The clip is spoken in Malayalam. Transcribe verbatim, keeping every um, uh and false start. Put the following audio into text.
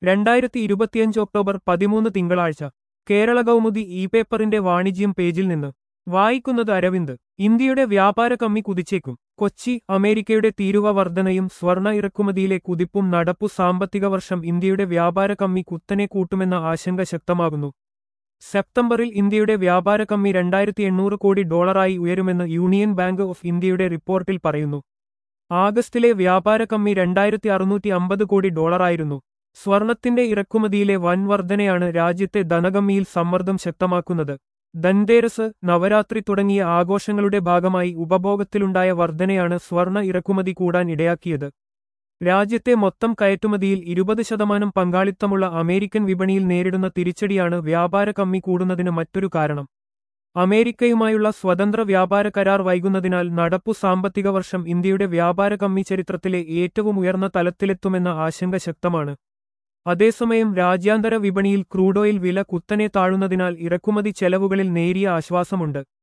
രണ്ടായിരത്തി ഇരുപത്തിയഞ്ച് ഒക്ടോബർ പതിമൂന്ന് തിങ്കളാഴ്ച കേരള കൗമുദി ഇ പേപ്പറിന്റെ വാണിജ്യം പേജിൽ നിന്ന് വായിക്കുന്നത് അരവിന്ദ്. ഇന്ത്യയുടെ വ്യാപാര കമ്മി കുതിച്ചേക്കും. കൊച്ചി. അമേരിക്കയുടെ തീരുവ വർധനയും സ്വർണ്ണ ഇറക്കുമതിയിലെ കുതിപ്പും നടപ്പു സാമ്പത്തിക വർഷം ഇന്ത്യയുടെ വ്യാപാര കമ്മി കുത്തനെ കൂട്ടുമെന്ന ആശങ്ക ശക്തമാകുന്നു. സെപ്റ്റംബറിൽ ഇന്ത്യയുടെ വ്യാപാര കമ്മി രണ്ടായിരത്തി എണ്ണൂറ് കോടി ഡോളറായി ഉയരുമെന്ന് യൂണിയൻ ബാങ്ക് ഓഫ് ഇന്ത്യയുടെ റിപ്പോർട്ടിൽ പറയുന്നു. ആഗസ്റ്റിലെ വ്യാപാര കമ്മി രണ്ടായിരത്തി അറുന്നൂറ്റി അമ്പത് കോടി ഡോളറായിരുന്നു. സ്വർണത്തിന്റെ ഇറക്കുമതിയിലെ വൻ വർധനയാണ് രാജ്യത്തെ ധനകമ്മിയിൽ സമ്മർദ്ദം ശക്തമാക്കുന്നത്. ധൻതേരസ്, നവരാത്രി തുടങ്ങിയ ആഘോഷങ്ങളുടെ ഭാഗമായി ഉപഭോഗത്തിലുണ്ടായ വർധനയാണ് സ്വർണ്ണ ഇറക്കുമതി കൂടാൻ ഇടയാക്കിയത്. രാജ്യത്തെ മൊത്തം കയറ്റുമതിയിൽ ഇരുപത് ശതമാനം പങ്കാളിത്തമുള്ള അമേരിക്കൻ വിപണിയിൽ നേരിടുന്ന തിരിച്ചടിയാണ് വ്യാപാര കമ്മി കൂടുന്നതിന് മറ്റൊരു കാരണം. അമേരിക്കയുമായുള്ള സ്വതന്ത്ര വ്യാപാര കരാർ വൈകുന്നതിനാൽ നടപ്പു സാമ്പത്തിക വർഷം ഇന്ത്യയുടെ വ്യാപാര കമ്മി ചരിത്രത്തിലെ ഏറ്റവും ഉയർന്ന തലത്തിലെത്തുമെന്ന ആശങ്ക ശക്തമാണ്. അതേസമയം രാജ്യാന്തര വിപണിയിൽ ക്രൂഡ് ഓയിൽ വില കുത്തനെ താഴുന്നതിനാൽ ഇറക്കുമതി ചെലവുകളിൽ നേരിയ ആശ്വാസമുണ്ട്.